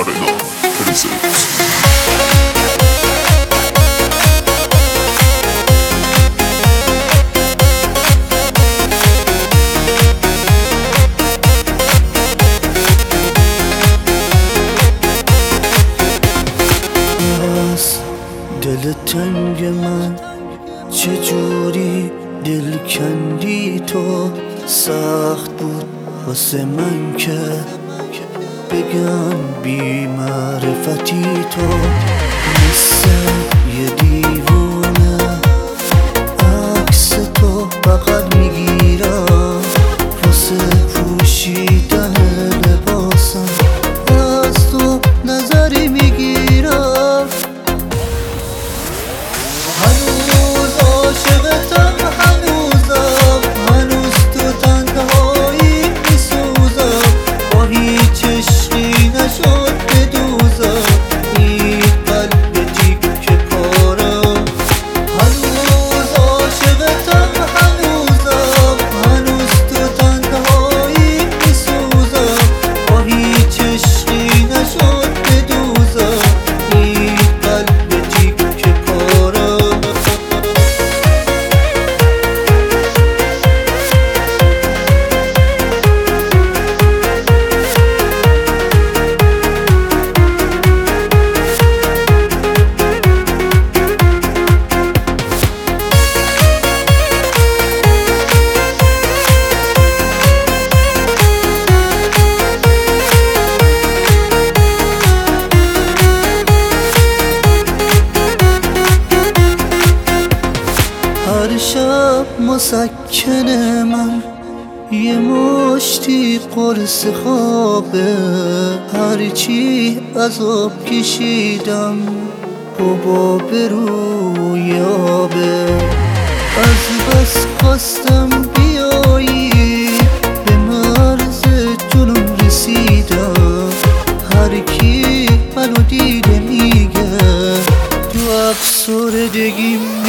Arena presents. دل تنگ من چجوری دل کندی تو، سخت بود واسه من که بگم بی معرفتی تو، مثل یه دیوونه عکس تو بغل میگیرم واسه پوشیدن لباسم، از تو نظری میگیرم، هنوز عاشقتم، هنوز تو تنهایی میسوزم، با هیچ عشقی نشد بدوزم این قلب تیکه پارم، هنوز عاشقتم، هنوز تو تنهایی میسوزم، با هیچ عشقی نشد بدوزم این قلب تیکه پارم. هر شب مسکن من یه مشتی قرص خوابه، هرچی عذاب کشیدم حباب روی آبه، از بس خواستم بیایی به مرز جنون رسیدم، هر کی منو دیده میگه تو افسردگیم